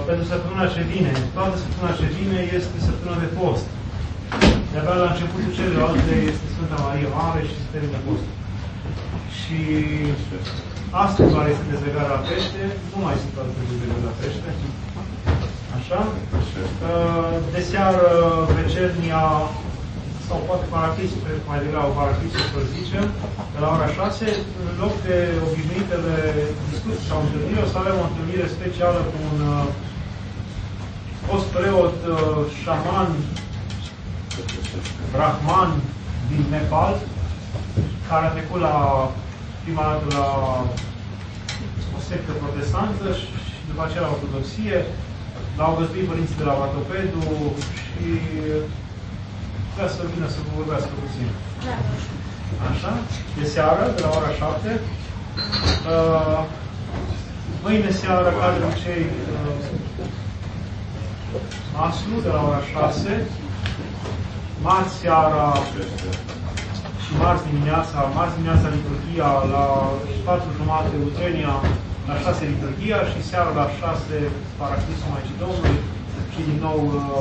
pentru săptămâna ce vine. Toată săptămâna ce vine este săptămâna de post. De-abia la începutul celelalte este Sfânta Marie Mare și se termină postul. Și astăzi care este dezlegarea la pește, nu mai sunt alte dezlegări la pește. Așa? De seară, vecernia, sau poate parachisul, cred că mai degrabă parachisul, să zicem, de la ora 6, în loc de obișnuitele discuții sau întâlniri, o să avem o întâlnire specială cu un fost preot șaman Brahman din Nepal, care a trecut prima dată la o sectă protestantă și după aceea la ortodoxie. L-au găzduit părinții de la Vatopedu și vrea să vină să vă vorbească puțin. Așa? De seară, de la ora 7. Mâine seară, ca de obicei, Maslu, de la ora 6. Marți seara și marți dimineața liturghia, la 4:30 Utrenia, la 6 liturghia și seara la 6 Parachisul Maicii Domnului și din nou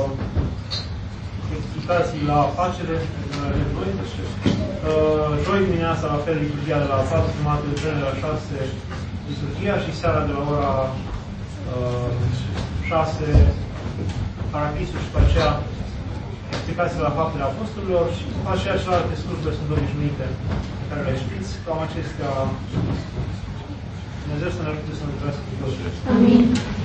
explicații la afacere de noi. Joi dimineața la fel liturghia de la 4:30 Utrenia, de la 6 liturghia și seara de la ora 6 Parachisul și după aceea explicații la faptele apostolilor și după aceea celelalte slujbe sunt obișnuite pe care le știți. Cam acestea Dumnezeu să ne ajute să ne trăiască cu toți. Amin.